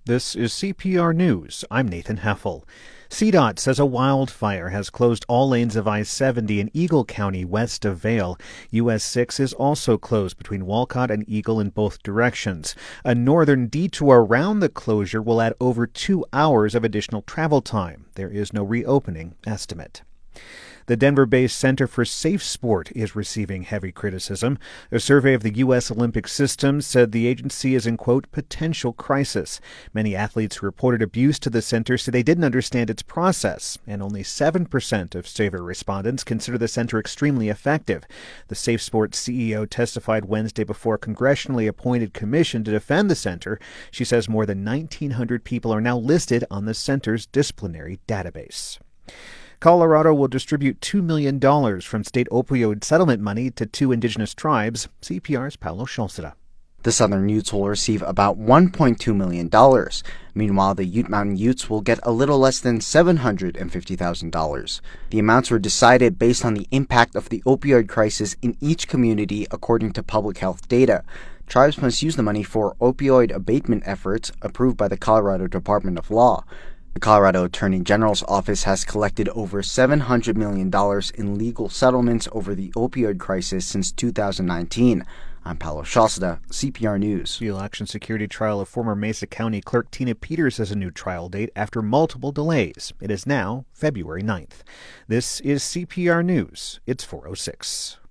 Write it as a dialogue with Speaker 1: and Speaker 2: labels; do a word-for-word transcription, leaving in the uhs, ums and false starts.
Speaker 1: This is C P R News. I'm Nathan Heffel. C DOT says a wildfire has closed all lanes of I seventy in Eagle County west of Vail. U S six is also closed between Walcott and Eagle in both directions. A northern detour around the closure will add over two hours of additional travel time. There is no reopening estimate. The Denver-based Center for Safe Sport is receiving heavy criticism. A survey of the U S Olympic system said the agency is in, quote, potential crisis. Many athletes who reported abuse to the center said they didn't understand its process, and only seven percent of survey respondents consider the center extremely effective. The Safe Sport C E O testified Wednesday before a congressionally appointed commission to defend the center. She says more than nineteen hundred people are now listed on the center's disciplinary database. Colorado will distribute two million dollars from state opioid settlement money to two indigenous tribes. C P R's Paolo Scholzeda.
Speaker 2: The Southern Utes will receive about one point two million dollars. Meanwhile, the Ute Mountain Utes will get a little less than seven hundred fifty thousand dollars. The amounts were decided based on the impact of the opioid crisis in each community according to public health data. Tribes must use the money for opioid abatement efforts approved by the Colorado Department of Law. The Colorado Attorney General's office has collected over seven hundred million dollars in legal settlements over the opioid crisis since two thousand nineteen. I'm Paolo Scholzeda, C P R News.
Speaker 1: The election security trial of former Mesa County Clerk Tina Peters has a new trial date after multiple delays. It is now February ninth. This is C P R News. It's four oh six.